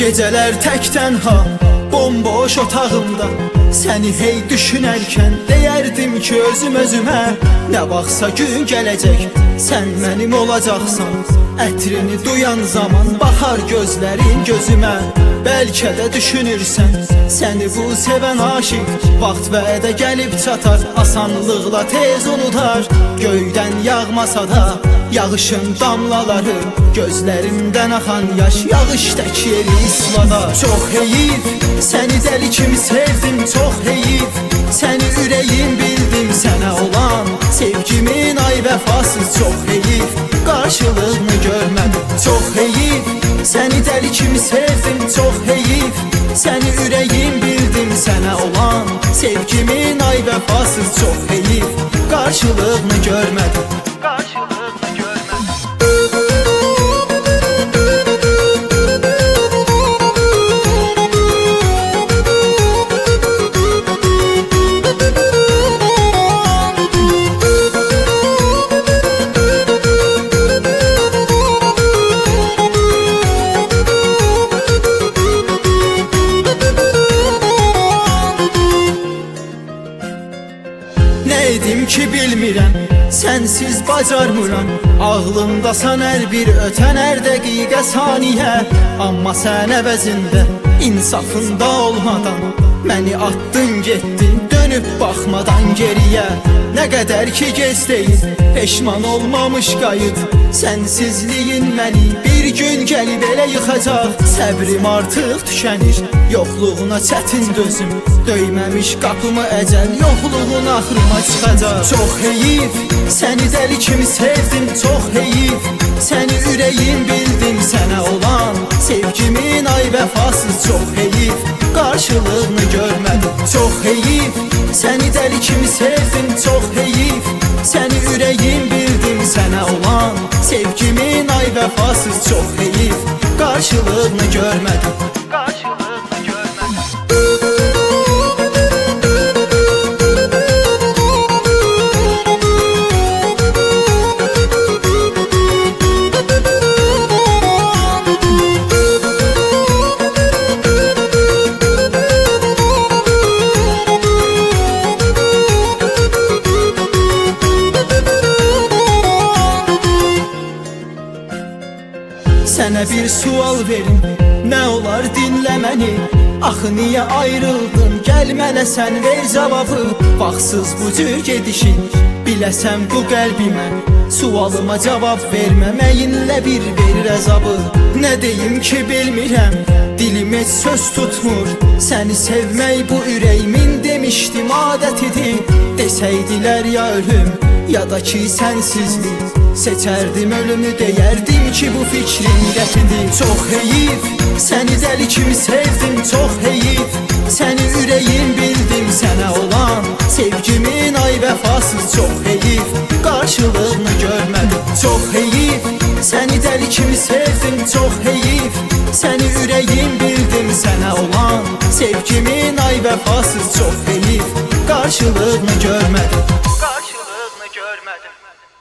Geceler tek tenha, bomboş otağımda səni hey düşünərkən deyərdim ki özümə nə vaxtsa gün gələcək, sən mənim olacaqsan. Ətrini duyan zaman baxar gözlərin gözümə. Bəlkə də düşünürsən, səni bu sevən aşiq vaxt vədə gəlib çatar, asanlıqla tez unutar. Göydən yağmasa da yağışın damlaları, gözlərimdən axan yaş yağış tək yeri isladar. Çox heyif, səni dəli kimi sevdim, çox heyif, səni ürəyim bildim, sənə olan sevgimin ay vəfasız. Çox heyif, qarşılığını görmədim. Çox heyif, səni dəli kimi sevdim, çox heyif, səni ürəyim bildim, sənə olan sevgimin ay vəfasız. Çox heyif, qarşılığını görmədim. Neydim ki bilmirəm, sənsiz bacarmıram. Ağlımdasan hər bir ötən hər dəqiqə saniyə. Amma sən əvəzində insafında olmadan məni attın getdin, dönüb baxmadan geriyə. Nə qədər ki gec deyil, peşman olmamış qayıt. Sənsizliyin məni bir gün gəlib elə yıxacaq. Səbrim artıq tükənir, yoxluğuna çətin dözüm. Döyməmiş qapımı əcəl, yoxluğun axırıma çıxacaq. Çox heyif, səni dəli kimi sevdim, çox heyif, səni ürəyim bildim, sənə olan sevgimin ay vəfasız. Çox heyif, qarşılığını görmədim. Çox heyif, səni dəli kimi sevdim, çox heyif, səni ürəyim bildim, sənə olan sevgimin ay vəfasız. Çox heyif, qarşılığını görmədim. Sənə bir sual verim, nə olar dinlə məni. Axı niyə ayrıldın, gəl mənə sən ver cavabı. Vaxtsız bu cür gedişin, biləsən bu qəlbimə. Sualıma cavab verməməyinlə bir verir əzabı. Nə deyim ki bilmirəm, dilim heç söz tutmur. Səni sevmək bu ürəyimin demişdim adətidir. Desəydilər ya ölüm, ya da ki sənsizlik, seçərdim ölümü, deyərdim ki bu fikrin qətidir. Çox heyif, səni dəli kimi sevdim, çox heyif, səni ürəyim bildim, sənə olan sevgimin ay vəfasız. Çox heyif, qarşılığını görmədim. Çox heyif, səni dəli kimi sevdim, çox heyif, səni ürəyim bildim, sənə olan sevgimin ay vəfasız. Çox heyif, qarşılığını görmədim.